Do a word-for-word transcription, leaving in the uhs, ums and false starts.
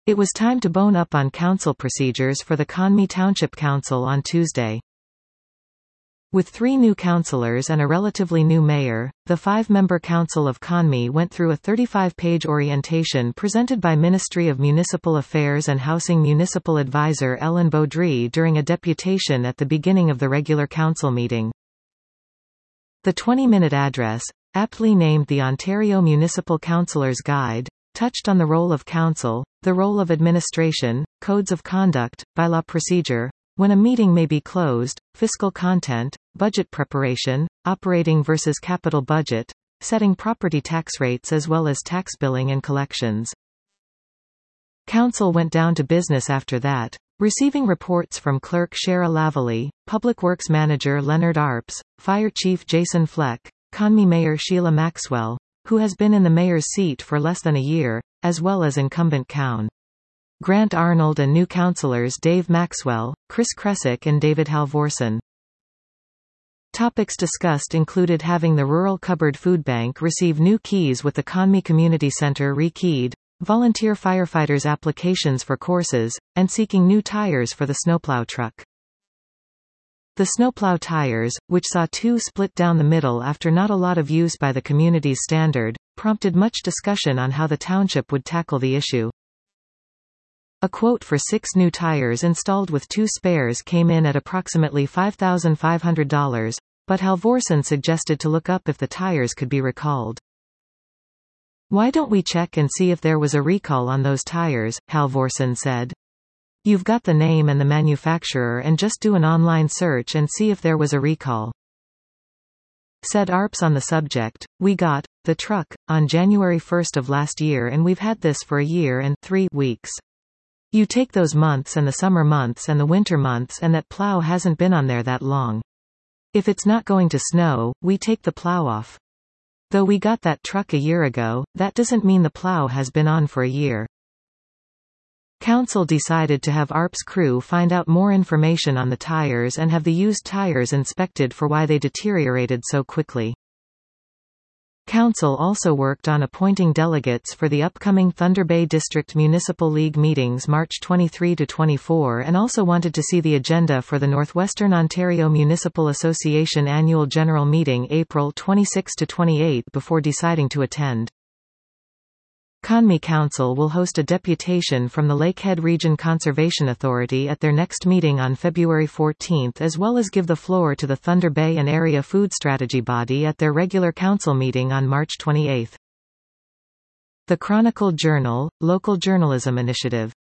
It was time to bone up on council procedures for the Conwy Township Council on Tuesday. With three new councillors and a relatively new mayor, the five-member Council of Conwy went through a thirty-five page orientation presented by Ministry of Municipal Affairs and Housing Municipal Advisor Ellen Beaudry during a deputation at the beginning of the regular council meeting. The twenty minute address, aptly named the Ontario Municipal Councillor's Guide, touched on the role of council, the role of administration, codes of conduct, bylaw procedure, when a meeting may be closed, fiscal content, budget preparation, operating versus capital budget, setting property tax rates as well as tax billing and collections. Council went down to business after that, receiving reports from Clerk Shara Lavallee, Public Works Manager Leonard Arps, Fire Chief Jason Fleck, Conwy Mayor Sheila Maxwell, who has been in the mayor's seat for less than a year, as well as incumbent Coun. Grant Arnold and new councillors Dave Maxwell, Chris Kresick and David Halvorson. Topics discussed included having the Rural Cupboard Food Bank receive new keys with the Conwy Community Centre re-keyed, volunteer firefighters' applications for courses, and seeking new tires for the snowplow truck. The snowplow tires, which saw two split down the middle after not a lot of use by the community's standard, prompted much discussion on how the township would tackle the issue. A quote for six new tires installed with two spares came in at approximately five thousand five hundred dollars, but Halvorson suggested to look up if the tires could be recalled. "Why don't we check and see if there was a recall on those tires?" Halvorson said. "You've got the name and the manufacturer and just do an online search and see if there was a recall." Said Arps on the subject, "We got the truck on January first of last year and we've had this for a year and three weeks. You take those months and the summer months and the winter months and that plow hasn't been on there that long. If it's not going to snow, we take the plow off. Though we got that truck a year ago, that doesn't mean the plow has been on for a year." Council decided to have Arps' crew find out more information on the tires and have the used tires inspected for why they deteriorated so quickly. Council also worked on appointing delegates for the upcoming Thunder Bay District Municipal League meetings March twenty-third to twenty-fourth and also wanted to see the agenda for the Northwestern Ontario Municipal Association Annual General Meeting April twenty-sixth to twenty-eighth before deciding to attend. Conwy Council will host a deputation from the Lakehead Region Conservation Authority at their next meeting on February fourteenth as well as give the floor to the Thunder Bay and Area Food Strategy Body at their regular council meeting on March twenty-eighth. The Chronicle Journal, Local Journalism Initiative.